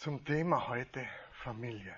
Zum Thema heute Familie.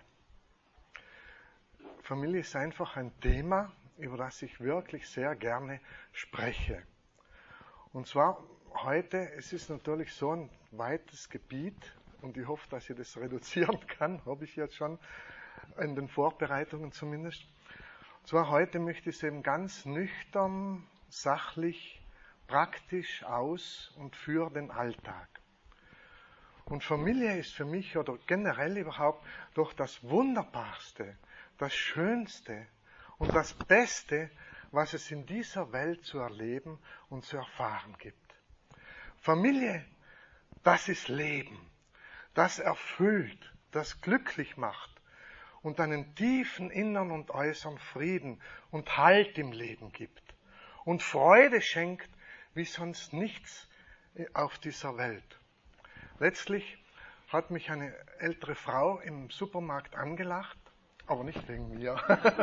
Familie ist einfach ein Thema, über das ich wirklich sehr gerne spreche. Und zwar heute, es ist natürlich so ein weites Gebiet und ich hoffe, dass ich das reduzieren kann, habe ich jetzt schon in den Vorbereitungen zumindest. Und zwar heute möchte ich es eben ganz nüchtern, sachlich, praktisch aus und für den Alltag. Und Familie ist für mich oder generell überhaupt doch das Wunderbarste, das Schönste und das Beste, was es in dieser Welt zu erleben und zu erfahren gibt. Familie, das ist Leben, das erfüllt, das glücklich macht und einen tiefen inneren und äußeren Frieden und Halt im Leben gibt und Freude schenkt wie sonst nichts auf dieser Welt. Letztlich hat mich eine ältere Frau im Supermarkt angelacht, aber nicht wegen mir,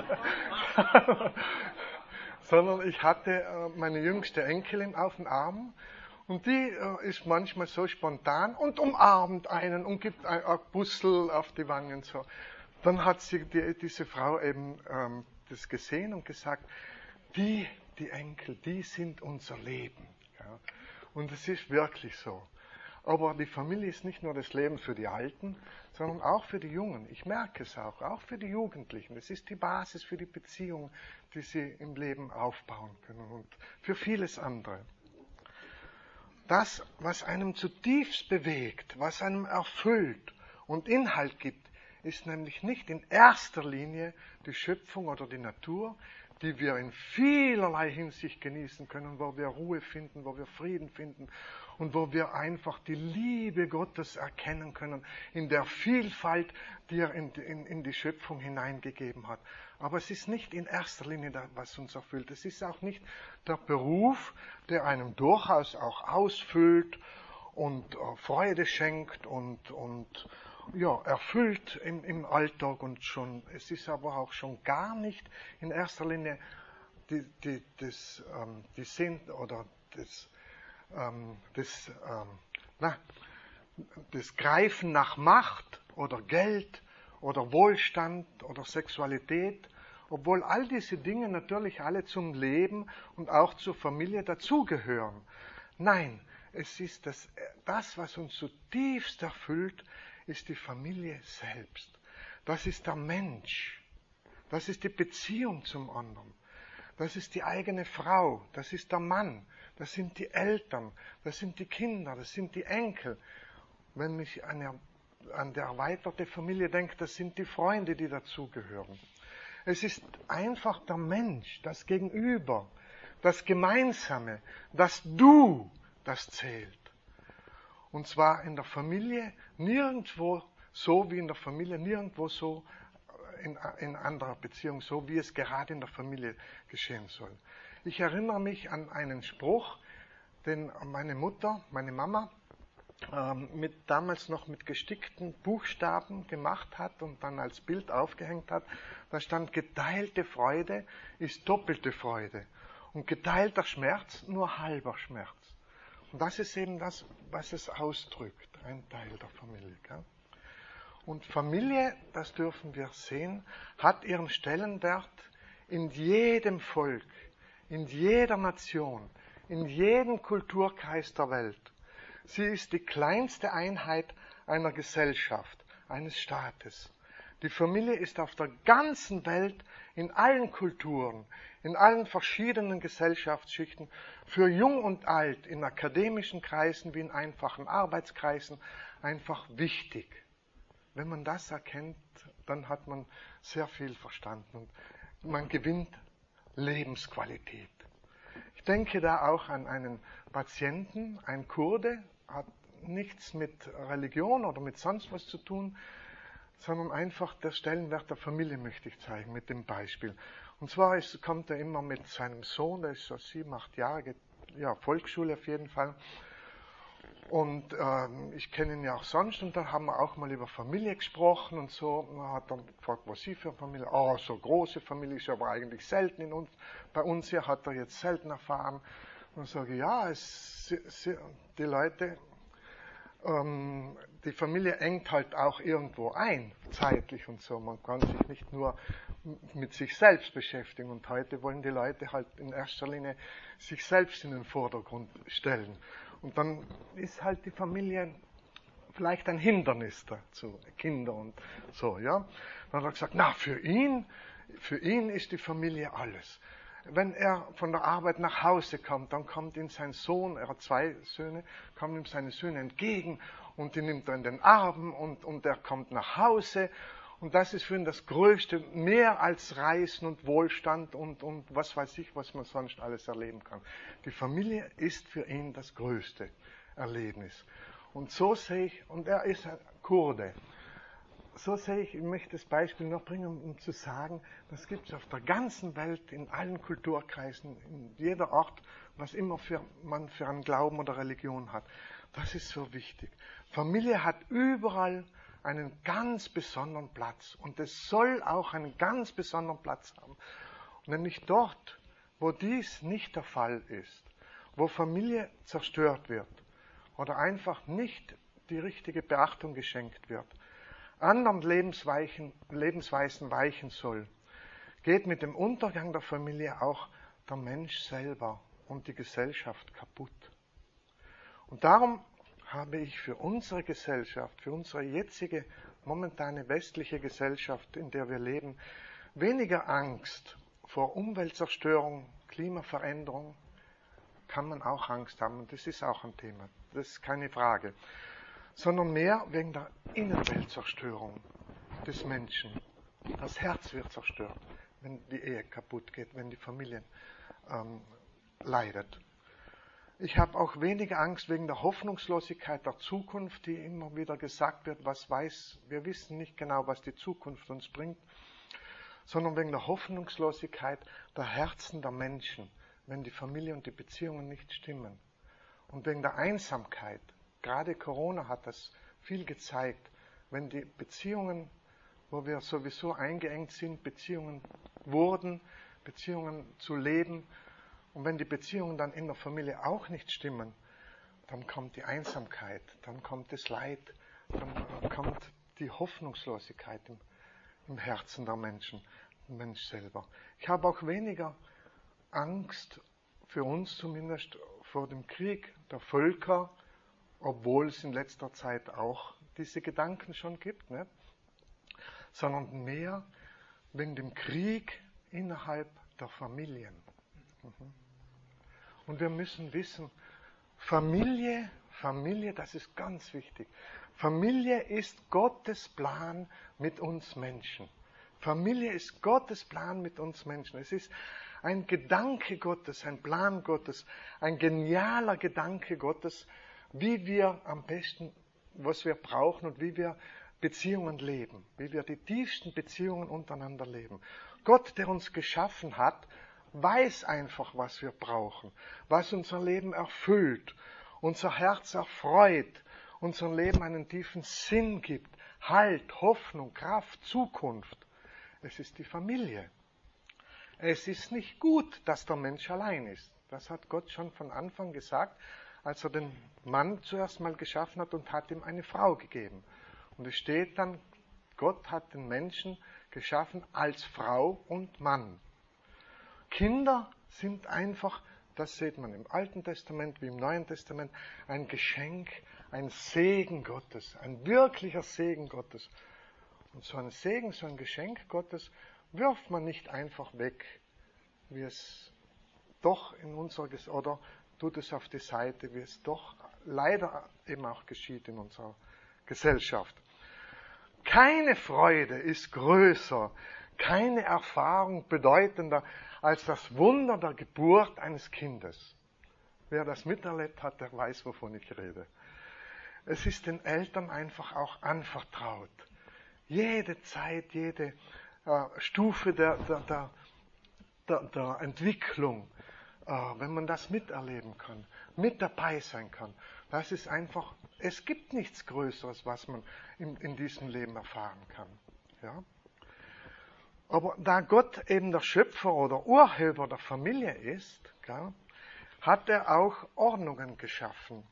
sondern ich hatte meine jüngste Enkelin auf dem Arm und die ist manchmal so spontan und umarmt einen und gibt ein Bussel auf die Wangen. So. Dann hat diese Frau eben das gesehen und gesagt, die Enkel, die sind unser Leben. Ja. Und es ist wirklich so. Aber die Familie ist nicht nur das Leben für die Alten, sondern auch für die Jungen. Ich merke es auch für die Jugendlichen. Es ist die Basis für die Beziehung, die sie im Leben aufbauen können und für vieles andere. Das, was einem zutiefst bewegt, was einem erfüllt und Inhalt gibt, ist nämlich nicht in erster Linie die Schöpfung oder die Natur, die wir in vielerlei Hinsicht genießen können, wo wir Ruhe finden, wo wir Frieden finden und wo wir einfach die Liebe Gottes erkennen können in der Vielfalt, die er in die Schöpfung hineingegeben hat. Aber es ist nicht in erster Linie das, was uns erfüllt. Es ist auch nicht der Beruf, der einem durchaus auch ausfüllt und Freude schenkt und erfüllt im Alltag und schon. Es ist aber auch schon gar nicht in erster Linie das Greifen nach Macht oder Geld oder Wohlstand oder Sexualität, obwohl all diese Dinge natürlich alle zum Leben und auch zur Familie dazugehören. Nein, es ist das, was uns zutiefst erfüllt, ist die Familie selbst. Das ist der Mensch. Das ist die Beziehung zum anderen. Das ist die eigene Frau. Das ist der Mann. Das sind die Eltern. Das sind die Kinder. Das sind die Enkel. Wenn ich an die erweiterte Familie denke, das sind die Freunde, die dazugehören. Es ist einfach der Mensch, das Gegenüber, das Gemeinsame, das Du, das zählt. Und zwar in der Familie nirgendwo so wie in der Familie, nirgendwo so in anderer Beziehung, so wie es gerade in der Familie geschehen soll. Ich erinnere mich an einen Spruch, den meine Mama, damals noch mit gestickten Buchstaben gemacht hat und dann als Bild aufgehängt hat. Da stand, geteilte Freude ist doppelte Freude und geteilter Schmerz nur halber Schmerz. Und das ist eben das, was es ausdrückt, ein Teil der Familie. Gell? Und Familie, das dürfen wir sehen, hat ihren Stellenwert in jedem Volk, in jeder Nation, in jedem Kulturkreis der Welt. Sie ist die kleinste Einheit einer Gesellschaft, eines Staates. Die Familie ist auf der ganzen Welt, in allen Kulturen, in allen verschiedenen Gesellschaftsschichten, für Jung und Alt, in akademischen Kreisen wie in einfachen Arbeitskreisen, einfach wichtig. Wenn man das erkennt, dann hat man sehr viel verstanden und man gewinnt Lebensqualität. Ich denke da auch an einen Patienten, ein Kurde, hat nichts mit Religion oder mit sonst was zu tun, sondern einfach der Stellenwert der Familie möchte ich zeigen mit dem Beispiel. Und zwar kommt er immer mit seinem Sohn, der ist so 7, 8 Jahre, geht, Volksschule auf jeden Fall. Und ich kenne ihn ja auch sonst und dann haben wir auch mal über Familie gesprochen und so. Und er hat dann gefragt, was Sie für eine Familie? Oh, so große Familie ist aber eigentlich selten bei uns hier, hat er jetzt selten erfahren. Und dann sage ich, ja, die Leute, die Familie engt halt auch irgendwo ein, zeitlich und so. Man kann sich nicht nur mit sich selbst beschäftigen. Und heute wollen die Leute halt in erster Linie sich selbst in den Vordergrund stellen. Und dann ist halt die Familie vielleicht ein Hindernis dazu, Kinder und so, ja. Dann hat er gesagt, na, für ihn ist die Familie alles. Wenn er von der Arbeit nach Hause kommt, dann kommt ihm sein Sohn, er hat 2 Söhne, kommen ihm seine Söhne entgegen und die nimmt er in den Arm und er kommt nach Hause. Und das ist für ihn das Größte, mehr als Reisen und Wohlstand und was weiß ich, was man sonst alles erleben kann. Die Familie ist für ihn das größte Erlebnis. Und so sehe ich, und er ist ein Kurde, so sehe ich möchte das Beispiel noch bringen, um zu sagen, das gibt es auf der ganzen Welt, in allen Kulturkreisen, in jeder Ort, was immer man für einen Glauben oder Religion hat. Das ist so wichtig. Familie hat überall einen ganz besonderen Platz und es soll auch einen ganz besonderen Platz haben. Nämlich dort, wo dies nicht der Fall ist, wo Familie zerstört wird oder einfach nicht die richtige Beachtung geschenkt wird, anderen Lebensweisen weichen soll, geht mit dem Untergang der Familie auch der Mensch selber und die Gesellschaft kaputt. Und darum habe ich für unsere Gesellschaft, für unsere jetzige momentane westliche Gesellschaft, in der wir leben, weniger Angst vor Umweltzerstörung, Klimaveränderung. Kann man auch Angst haben und das ist auch ein Thema, das ist keine Frage. Sondern mehr wegen der Innenweltzerstörung des Menschen. Das Herz wird zerstört, wenn die Ehe kaputt geht, wenn die Familie leidet. Ich habe auch weniger Angst wegen der Hoffnungslosigkeit der Zukunft, die immer wieder gesagt wird, wir wissen nicht genau, was die Zukunft uns bringt, sondern wegen der Hoffnungslosigkeit der Herzen der Menschen, wenn die Familie und die Beziehungen nicht stimmen. Und wegen der Einsamkeit. Gerade Corona hat das viel gezeigt, wenn die Beziehungen, wo wir sowieso eingeengt sind, Beziehungen zu leben, und wenn die Beziehungen dann in der Familie auch nicht stimmen, dann kommt die Einsamkeit, dann kommt das Leid, dann kommt die Hoffnungslosigkeit im Herzen der Menschen, dem Mensch selber. Ich habe auch weniger Angst, für uns zumindest, vor dem Krieg der Völker, obwohl es in letzter Zeit auch diese Gedanken schon gibt, ne? Sondern mehr wegen dem Krieg innerhalb der Familien. Und wir müssen wissen, Familie, das ist ganz wichtig. Familie ist Gottes Plan mit uns Menschen. Familie ist Gottes Plan mit uns Menschen. Es ist ein Gedanke Gottes, ein Plan Gottes, ein genialer Gedanke Gottes, wie wir am besten, was wir brauchen und wie wir Beziehungen leben, wie wir die tiefsten Beziehungen untereinander leben. Gott, der uns geschaffen hat, weiß einfach, was wir brauchen, was unser Leben erfüllt, unser Herz erfreut, unserem Leben einen tiefen Sinn gibt, Halt, Hoffnung, Kraft, Zukunft. Es ist die Familie. Es ist nicht gut, dass der Mensch allein ist. Das hat Gott schon von Anfang gesagt, als er den Mann zuerst mal geschaffen hat und hat ihm eine Frau gegeben. Und es steht dann, Gott hat den Menschen geschaffen als Frau und Mann. Kinder sind einfach, das sieht man im Alten Testament wie im Neuen Testament, ein Geschenk, ein Segen Gottes, ein wirklicher Segen Gottes. Und so ein Segen, so ein Geschenk Gottes wirft man nicht einfach weg, wie es doch in unserer oder tut es auf die Seite, wie es doch leider eben auch geschieht in unserer Gesellschaft. Keine Freude ist größer, keine Erfahrung bedeutender als das Wunder der Geburt eines Kindes. Wer das miterlebt hat, der weiß, wovon ich rede. Es ist den Eltern einfach auch anvertraut. Jede Zeit, jede Stufe der Entwicklung, wenn man das miterleben kann, mit dabei sein kann, das ist einfach, es gibt nichts Größeres, was man in diesem Leben erfahren kann. Ja? Aber da Gott eben der Schöpfer oder Urheber der Familie ist, hat er auch Ordnungen geschaffen.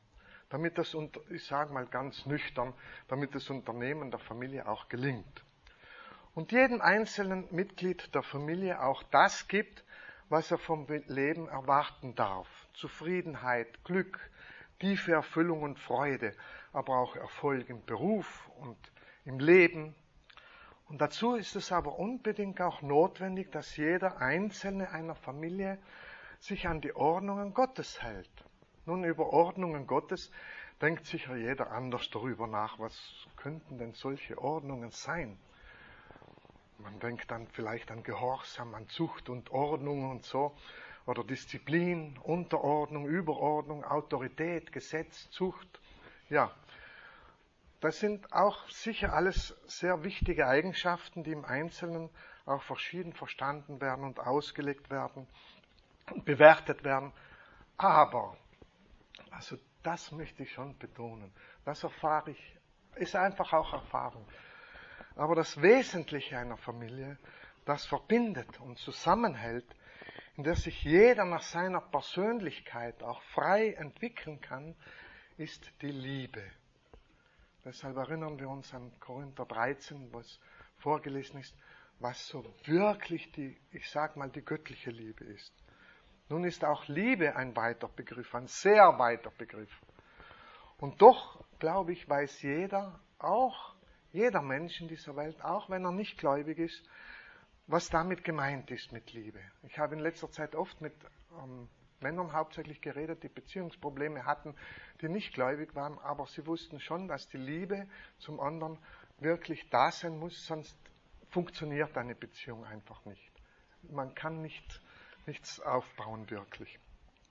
damit das, ich sage mal ganz nüchtern, damit das Unternehmen der Familie auch gelingt. Und jedem einzelnen Mitglied der Familie auch das gibt, was er vom Leben erwarten darf. Zufriedenheit, Glück, tiefe Erfüllung und Freude, aber auch Erfolg im Beruf und im Leben. Und dazu ist es aber unbedingt auch notwendig, dass jeder Einzelne einer Familie sich an die Ordnungen Gottes hält. Nun, über Ordnungen Gottes denkt sicher jeder anders darüber nach. Was könnten denn solche Ordnungen sein? Man denkt dann vielleicht an Gehorsam, an Zucht und Ordnung und so. Oder Disziplin, Unterordnung, Überordnung, Autorität, Gesetz, Zucht. Ja, das sind auch sicher alles sehr wichtige Eigenschaften, die im Einzelnen auch verschieden verstanden werden und ausgelegt werden und bewertet werden. Aber, also das möchte ich schon betonen, das erfahre ich, ist einfach auch Erfahrung. Aber das Wesentliche einer Familie, das verbindet und zusammenhält, in der sich jeder nach seiner Persönlichkeit auch frei entwickeln kann, ist die Liebe. Deshalb erinnern wir uns an Korinther 13, was vorgelesen ist, was so wirklich die göttliche Liebe ist. Nun ist auch Liebe ein weiter Begriff, ein sehr weiter Begriff. Und doch, glaube ich, weiß jeder Mensch in dieser Welt, auch wenn er nicht gläubig ist, was damit gemeint ist mit Liebe. Ich habe in letzter Zeit oft mit Männern hauptsächlich geredet, die Beziehungsprobleme hatten, die nicht gläubig waren, aber sie wussten schon, dass die Liebe zum anderen wirklich da sein muss, sonst funktioniert eine Beziehung einfach nicht. Man kann nichts aufbauen wirklich.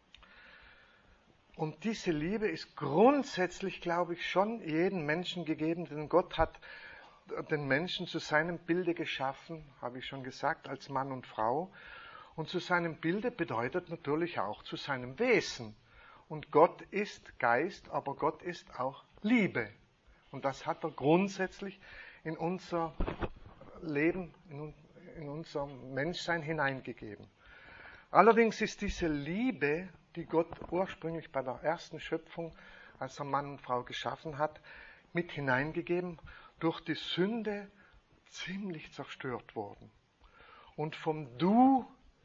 Und diese Liebe ist grundsätzlich, glaube ich, schon jedem Menschen gegeben, denn Gott hat den Menschen zu seinem Bilde geschaffen, habe ich schon gesagt, als Mann und Frau. Und zu seinem Bilde bedeutet natürlich auch zu seinem Wesen. Und Gott ist Geist, aber Gott ist auch Liebe. Und das hat er grundsätzlich in unser Leben, in unser Menschsein hineingegeben. Allerdings ist diese Liebe, die Gott ursprünglich bei der ersten Schöpfung, als er Mann und Frau geschaffen hat, mit hineingegeben, durch die Sünde ziemlich zerstört worden. Und vom Du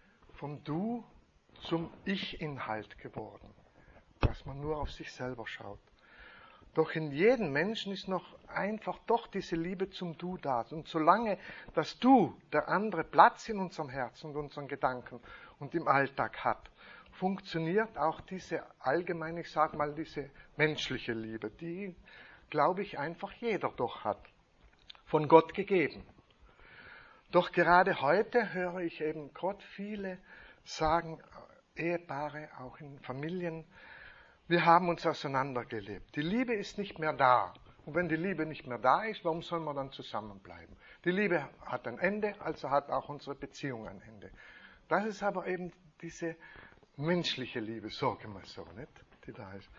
zum Ich-Inhalt geworden, dass man nur auf sich selber schaut. Doch in jedem Menschen ist noch einfach doch diese Liebe zum Du da. Und solange das Du, der andere, Platz in unserem Herzen und unseren Gedanken und im Alltag hat, funktioniert auch diese allgemeine, ich sage mal, diese menschliche Liebe, die, glaube ich, einfach jeder doch hat, von Gott gegeben. Doch gerade heute höre ich eben Gott viele sagen, Ehepaare, auch in Familien, wir haben uns auseinandergelebt. Die Liebe ist nicht mehr da. Und wenn die Liebe nicht mehr da ist, warum sollen wir dann zusammenbleiben? Die Liebe hat ein Ende, also hat auch unsere Beziehung ein Ende. Das ist aber eben diese menschliche Liebe, sagen wir so, nicht, die da ist.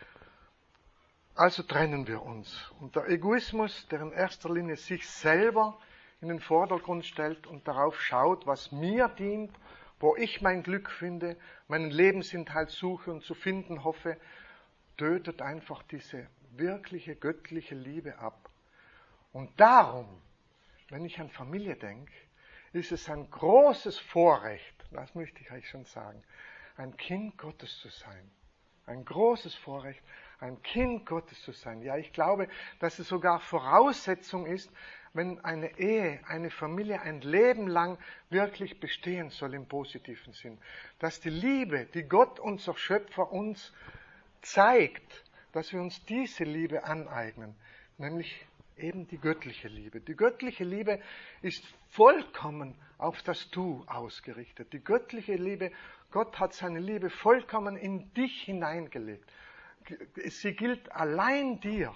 Also trennen wir uns. Und der Egoismus, der in erster Linie sich selber in den Vordergrund stellt und darauf schaut, was mir dient, wo ich mein Glück finde, meinen Lebensinhalt suche und zu finden hoffe, tötet einfach diese wirkliche göttliche Liebe ab. Und darum, wenn ich an Familie denke, ist es ein großes Vorrecht, das möchte ich euch schon sagen, ein Kind Gottes zu sein. Ein großes Vorrecht, ein Kind Gottes zu sein. Ja, ich glaube, dass es sogar Voraussetzung ist, wenn eine Ehe, eine Familie ein Leben lang wirklich bestehen soll im positiven Sinn. Dass die Liebe, die Gott, unser Schöpfer, uns zeigt, dass wir uns diese Liebe aneignen, nämlich eben die göttliche Liebe. Die göttliche Liebe ist vollkommen auf das Du ausgerichtet. Die göttliche Liebe, Gott hat seine Liebe vollkommen in dich hineingelegt. Sie gilt allein dir.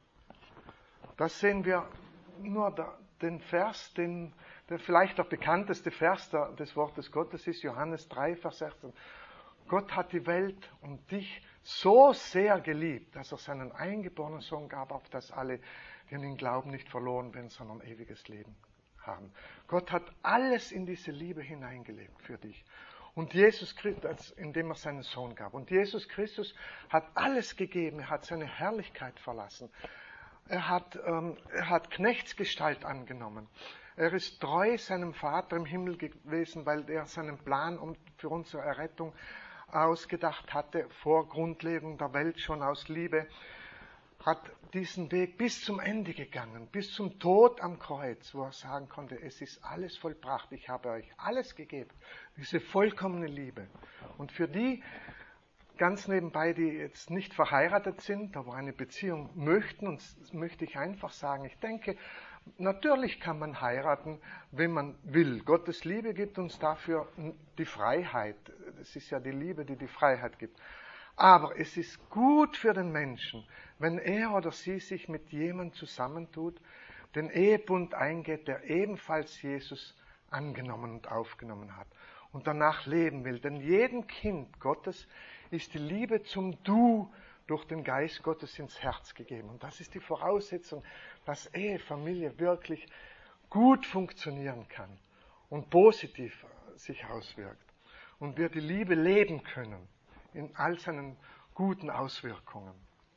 Das sehen wir nur den Vers, der vielleicht der bekannteste Vers des Wortes Gottes ist, Johannes 3, Vers 16. Gott hat die Welt und dich so sehr geliebt, dass er seinen eingeborenen Sohn gab, auf dass alle, die an ihn glauben, nicht verloren werden, sondern ewiges Leben haben. Gott hat alles in diese Liebe hineingelegt für dich. Und Jesus Christus, indem er seinen Sohn gab. Und Jesus Christus hat alles gegeben. Er hat seine Herrlichkeit verlassen. Er hat Knechtsgestalt angenommen. Er ist treu seinem Vater im Himmel gewesen, weil er seinen Plan für unsere Errettung ausgedacht hatte, vor Grundlegung der Welt schon aus Liebe, hat diesen Weg bis zum Ende gegangen, bis zum Tod am Kreuz, wo er sagen konnte, es ist alles vollbracht, ich habe euch alles gegeben, diese vollkommene Liebe. Und für die, ganz nebenbei, die jetzt nicht verheiratet sind, aber eine Beziehung möchten, und möchte ich einfach sagen, ich denke, natürlich kann man heiraten, wenn man will. Gottes Liebe gibt uns dafür die Freiheit. Es ist ja die Liebe, die die Freiheit gibt. Aber es ist gut für den Menschen, wenn er oder sie sich mit jemandem zusammentut, den Ehebund eingeht, der ebenfalls Jesus angenommen und aufgenommen hat und danach leben will. Denn jedem Kind Gottes ist die Liebe zum Du durch den Geist Gottes ins Herz gegeben. Und das ist die Voraussetzung, dass Ehe, Familie wirklich gut funktionieren kann und positiv sich auswirkt. Und wir die Liebe leben können in all seinen guten Auswirkungen.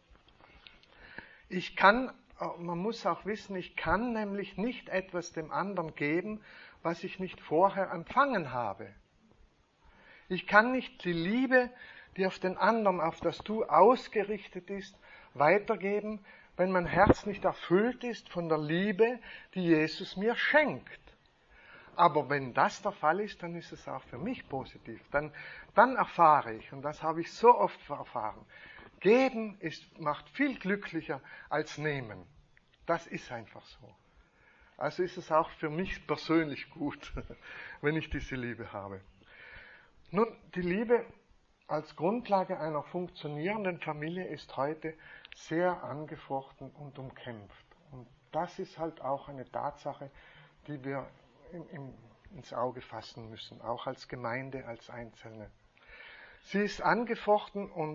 Man muss auch wissen, ich kann nämlich nicht etwas dem anderen geben, was ich nicht vorher empfangen habe. Ich kann nicht die Liebe, die auf den anderen, auf das Du ausgerichtet ist, weitergeben, wenn mein Herz nicht erfüllt ist von der Liebe, die Jesus mir schenkt. Aber wenn das der Fall ist, dann ist es auch für mich positiv. Dann erfahre ich, und das habe ich so oft erfahren, geben macht viel glücklicher als nehmen. Das ist einfach so. Also ist es auch für mich persönlich gut, wenn ich diese Liebe habe. Nun, die Liebe als Grundlage einer funktionierenden Familie ist heute sehr angefochten und umkämpft. Und das ist halt auch eine Tatsache, die wir ins Auge fassen müssen, auch als Gemeinde, als Einzelne. Sie ist angefochten und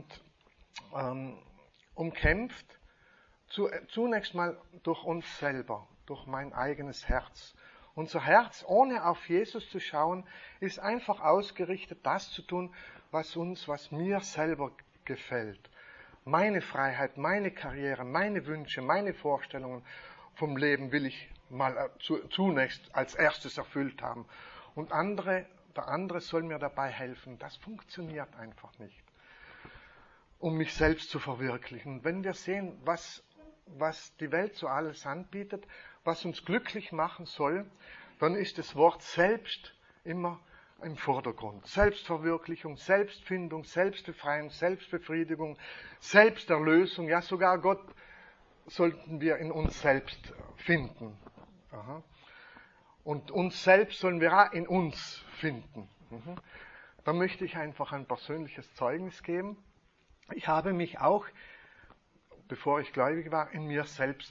umkämpft, zunächst mal durch uns selber, durch mein eigenes Herz. Unser Herz, ohne auf Jesus zu schauen, ist einfach ausgerichtet, das zu tun, was mir selber gefällt. Meine Freiheit, meine Karriere, meine Wünsche, meine Vorstellungen vom Leben will ich mal zunächst als erstes erfüllt haben. Und der andere soll mir dabei helfen. Das funktioniert einfach nicht, um mich selbst zu verwirklichen. Wenn wir sehen, was die Welt so alles anbietet, was uns glücklich machen soll, dann ist das Wort selbst immer im Vordergrund. Selbstverwirklichung, Selbstfindung, Selbstbefreiung, Selbstbefriedigung, Selbsterlösung, ja sogar Gott sollten wir in uns selbst finden. Aha. Und uns selbst sollen wir auch in uns finden. Da möchte ich einfach ein persönliches Zeugnis geben. Ich habe mich auch, bevor ich gläubig war, in mir selbst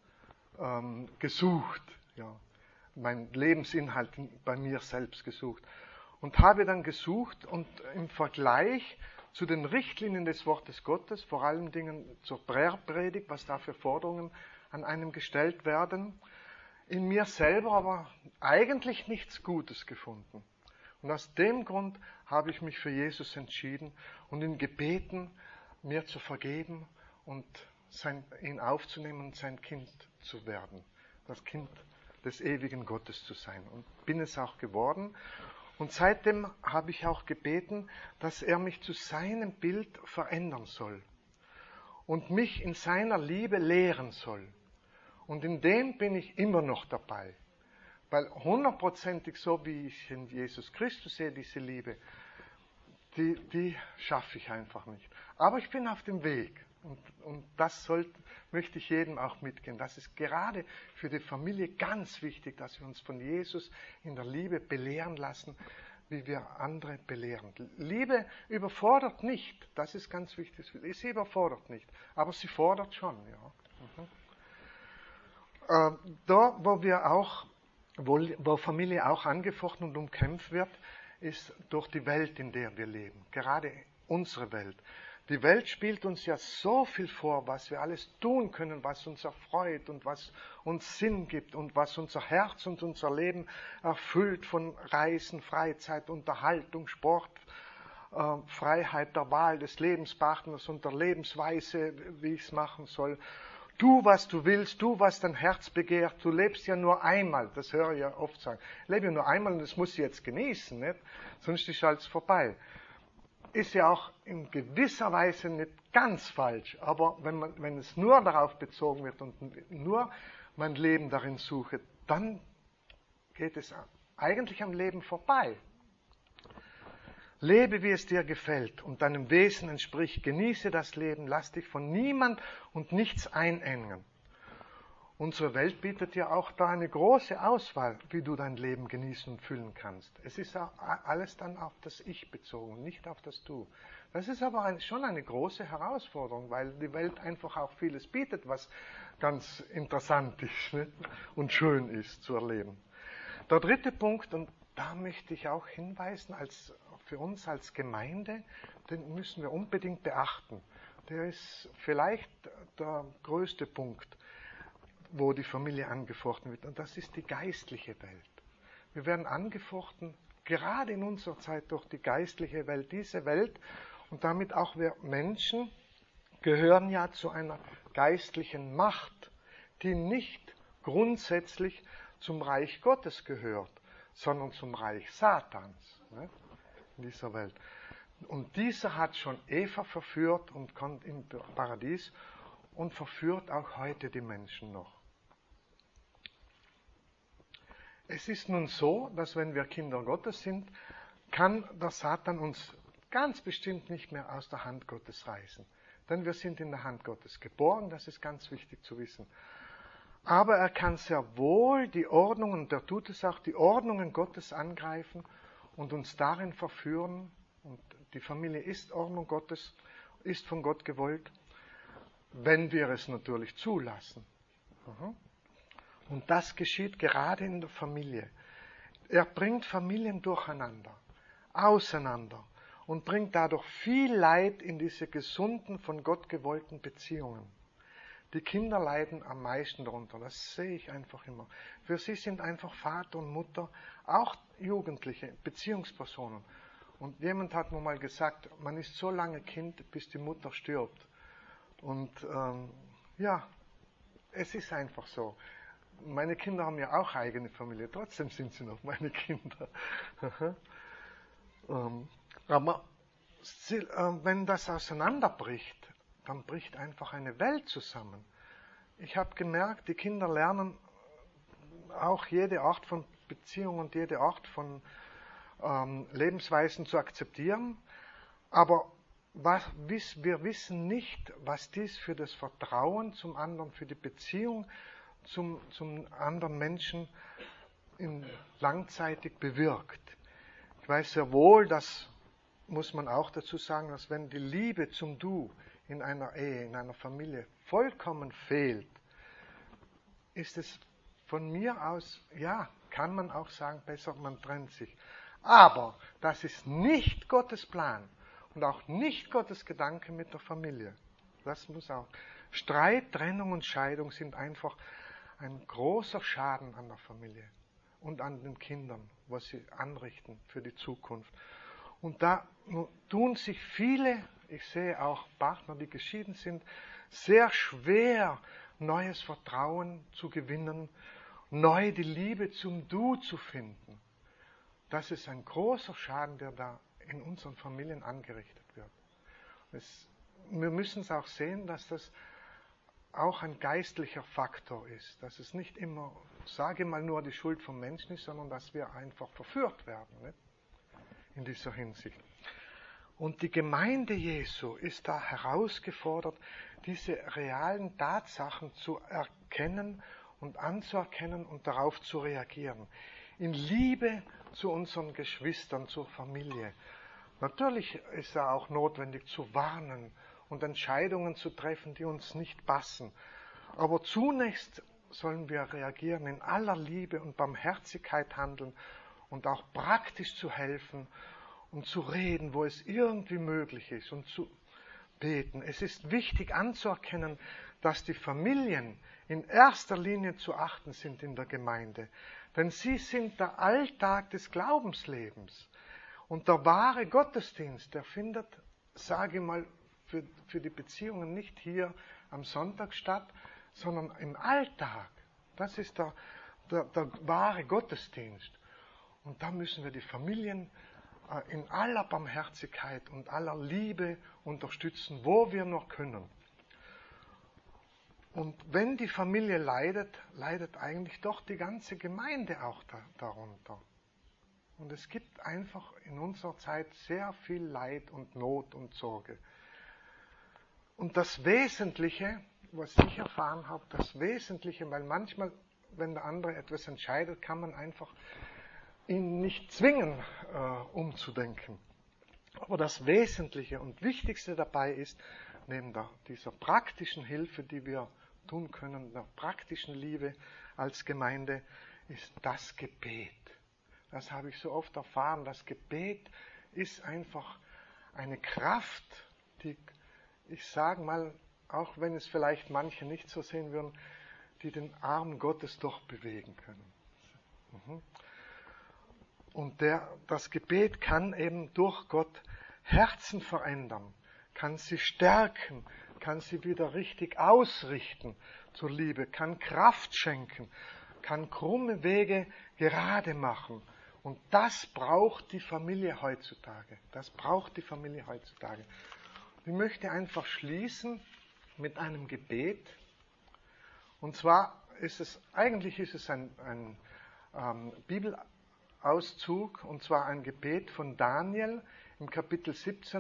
gesucht. Ja. Mein Lebensinhalt bei mir selbst gesucht. Und habe dann gesucht und im Vergleich zu den Richtlinien des Wortes Gottes, vor allen Dingen zur Predigt, was da für Forderungen an einem gestellt werden, in mir selber aber eigentlich nichts Gutes gefunden. Und aus dem Grund habe ich mich für Jesus entschieden und ihn gebeten, mir zu vergeben und ihn aufzunehmen und sein Kind zu werden, das Kind des ewigen Gottes zu sein. Und bin es auch geworden. Und seitdem habe ich auch gebeten, dass er mich zu seinem Bild verändern soll und mich in seiner Liebe lehren soll. Und in dem bin ich immer noch dabei. Weil 100%ig so, wie ich in Jesus Christus sehe, diese Liebe, die schaffe ich einfach nicht. Aber ich bin auf dem Weg. Und das möchte ich jedem auch mitgehen. Das ist gerade für die Familie ganz wichtig, dass wir uns von Jesus in der Liebe belehren lassen, wie wir andere belehren. Liebe überfordert nicht, das ist ganz wichtig. Sie überfordert nicht, aber sie fordert schon. Ja. Da, wo Familie auch angefochten und umkämpft wird, ist durch die Welt, in der wir leben. Gerade unsere Welt. Die Welt spielt uns ja so viel vor, was wir alles tun können, was uns erfreut und was uns Sinn gibt und was unser Herz und unser Leben erfüllt von Reisen, Freizeit, Unterhaltung, Sport, Freiheit der Wahl des Lebenspartners und der Lebensweise, wie ich es machen soll. Tu, was du willst, tu, was dein Herz begehrt. Du lebst ja nur einmal, das höre ich ja oft sagen. Ich lebe ja nur einmal und das muss ich jetzt genießen, nicht? Sonst ist alles vorbei. Ist ja auch in gewisser Weise nicht ganz falsch, aber wenn es nur darauf bezogen wird und nur mein Leben darin suche, dann geht es eigentlich am Leben vorbei. Lebe, wie es dir gefällt und deinem Wesen entspricht. Genieße das Leben, lass dich von niemand und nichts einengen. Unsere Welt bietet dir auch da eine große Auswahl, wie du dein Leben genießen und füllen kannst. Es ist alles dann auf das Ich bezogen, nicht auf das Du. Das ist aber schon eine große Herausforderung, weil die Welt einfach auch vieles bietet, was ganz interessant ist, nicht? Und schön ist zu erleben. Der dritte Punkt, und da möchte ich auch hinweisen, für uns als Gemeinde, den müssen wir unbedingt beachten. Der ist vielleicht der größte Punkt, wo die Familie angefochten wird. Und das ist die geistliche Welt. Wir werden angefochten, gerade in unserer Zeit, durch die geistliche Welt. Diese Welt und damit auch wir Menschen gehören ja zu einer geistlichen Macht, die nicht grundsätzlich zum Reich Gottes gehört, sondern zum Reich Satans, ne, in dieser Welt. Und dieser hat schon Eva verführt und kommt im Paradies und verführt auch heute die Menschen noch. Es ist nun so, dass wenn wir Kinder Gottes sind, kann der Satan uns ganz bestimmt nicht mehr aus der Hand Gottes reißen. Denn wir sind in der Hand Gottes geboren, das ist ganz wichtig zu wissen. Aber er kann sehr wohl die Ordnungen, und er tut es auch, die Ordnungen Gottes angreifen und uns darin verführen. Und die Familie ist Ordnung Gottes, ist von Gott gewollt, wenn wir es natürlich zulassen. Und das geschieht gerade in der Familie. Er bringt Familien durcheinander, auseinander und bringt dadurch viel Leid in diese gesunden, von Gott gewollten Beziehungen. Die Kinder leiden am meisten darunter, das sehe ich einfach immer. Für sie sind einfach Vater und Mutter, auch Jugendliche, Beziehungspersonen. Und jemand hat mir mal gesagt, man ist so lange Kind, bis die Mutter stirbt. Und ja, es ist einfach so. Meine Kinder haben ja auch eigene Familie, trotzdem sind sie noch meine Kinder. Aber wenn das auseinanderbricht, dann bricht einfach eine Welt zusammen. Ich habe gemerkt, die Kinder lernen auch jede Art von Beziehung und jede Art von Lebensweisen zu akzeptieren, aber wir wissen nicht, was dies für das Vertrauen zum anderen, für die Beziehung zum anderen Menschen langzeitig bewirkt. Ich weiß sehr wohl, das muss man auch dazu sagen, dass wenn die Liebe zum Du in einer Ehe, in einer Familie vollkommen fehlt, ist es von mir aus, ja, kann man auch sagen, besser, man trennt sich. Aber das ist nicht Gottes Plan und auch nicht Gottes Gedanke mit der Familie. Das muss auch. Streit, Trennung und Scheidung sind einfach ein großer Schaden an der Familie und an den Kindern, was sie anrichten für die Zukunft. Und da tun sich viele, ich sehe auch Partner, die geschieden sind, sehr schwer, neues Vertrauen zu gewinnen, neu die Liebe zum Du zu finden. Das ist ein großer Schaden, der da in unseren Familien angerichtet wird. Wir müssen es auch sehen, dass das auch ein geistlicher Faktor ist, dass es nicht immer, sage mal, nur die Schuld vom Menschen ist, sondern dass wir einfach verführt werden, nicht? In dieser Hinsicht. Und die Gemeinde Jesu ist da herausgefordert, diese realen Tatsachen zu erkennen und anzuerkennen und darauf zu reagieren. In Liebe zu unseren Geschwistern, zur Familie. Natürlich ist es auch notwendig zu warnen und Entscheidungen zu treffen, die uns nicht passen. Aber zunächst sollen wir reagieren, in aller Liebe und Barmherzigkeit handeln und auch praktisch zu helfen und zu reden, wo es irgendwie möglich ist und beten. Es ist wichtig anzuerkennen, dass die Familien in erster Linie zu achten sind in der Gemeinde. Denn sie sind der Alltag des Glaubenslebens. Und der wahre Gottesdienst, der findet, sage ich mal, für die Beziehungen nicht hier am Sonntag statt, sondern im Alltag. Das ist der wahre Gottesdienst. Und da müssen wir die Familien in aller Barmherzigkeit und aller Liebe unterstützen, wo wir nur können. Und wenn die Familie leidet, leidet eigentlich doch die ganze Gemeinde auch darunter. Und es gibt einfach in unserer Zeit sehr viel Leid und Not und Sorge. Und das Wesentliche, was ich erfahren habe, das Wesentliche, weil manchmal, wenn der andere etwas entscheidet, kann man einfach ihn nicht zwingen, umzudenken. Aber das Wesentliche und Wichtigste dabei ist, neben dieser praktischen Hilfe, die wir tun können, der praktischen Liebe als Gemeinde, ist das Gebet. Das habe ich so oft erfahren. Das Gebet ist einfach eine Kraft, die, ich sage mal, auch wenn es vielleicht manche nicht so sehen würden, die den Arm Gottes doch bewegen können. Und das Gebet kann eben durch Gott Herzen verändern, kann sie stärken, kann sie wieder richtig ausrichten zur Liebe, kann Kraft schenken, kann krumme Wege gerade machen. Und das braucht die Familie heutzutage. Das braucht die Familie heutzutage. Ich möchte einfach schließen mit einem Gebet. Und zwar ist es ein Bibelauszug, und zwar ein Gebet von Daniel im Kapitel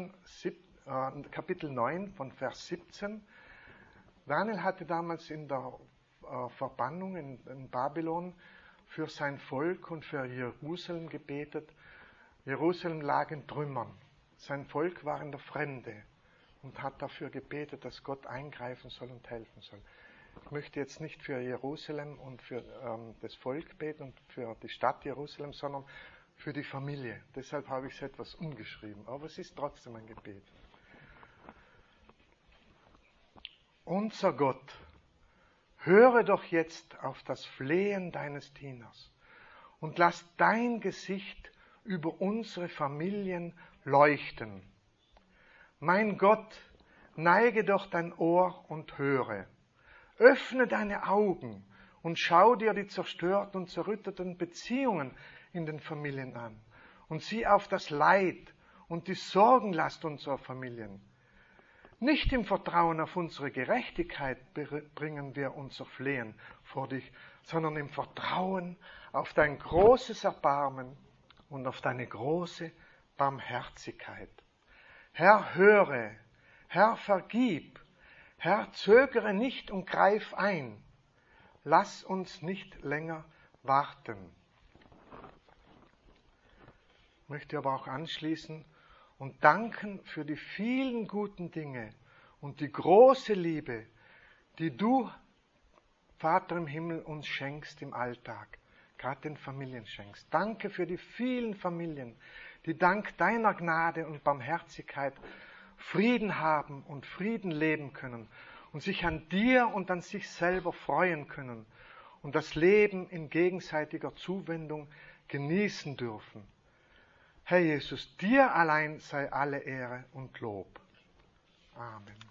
9 von Vers 17. Daniel hatte damals in der Verbannung in Babylon für sein Volk und für Jerusalem gebetet. Jerusalem lag in Trümmern. Sein Volk war in der Fremde und hat dafür gebetet, dass Gott eingreifen soll und helfen soll. Ich möchte jetzt nicht für Jerusalem und für das Volk beten und für die Stadt Jerusalem, sondern für die Familie. Deshalb habe ich es etwas umgeschrieben. Aber es ist trotzdem ein Gebet. Unser Gott, höre doch jetzt auf das Flehen deines Dieners und lass dein Gesicht über unsere Familien leuchten. Mein Gott, neige doch dein Ohr und höre. Öffne deine Augen und schau dir die zerstörten und zerrütteten Beziehungen in den Familien an und sieh auf das Leid und die Sorgenlast unserer Familien. Nicht im Vertrauen auf unsere Gerechtigkeit bringen wir unser Flehen vor dich, sondern im Vertrauen auf dein großes Erbarmen und auf deine große Barmherzigkeit. Herr, höre, Herr, vergib, Herr, zögere nicht und greif ein. Lass uns nicht länger warten. Ich möchte aber auch anschließen und danken für die vielen guten Dinge und die große Liebe, die du, Vater im Himmel, uns schenkst im Alltag, gerade den Familien schenkst. Danke für die vielen Familien, die dank deiner Gnade und Barmherzigkeit Frieden haben und Frieden leben können und sich an dir und an sich selber freuen können und das Leben in gegenseitiger Zuwendung genießen dürfen. Herr Jesus, dir allein sei alle Ehre und Lob. Amen.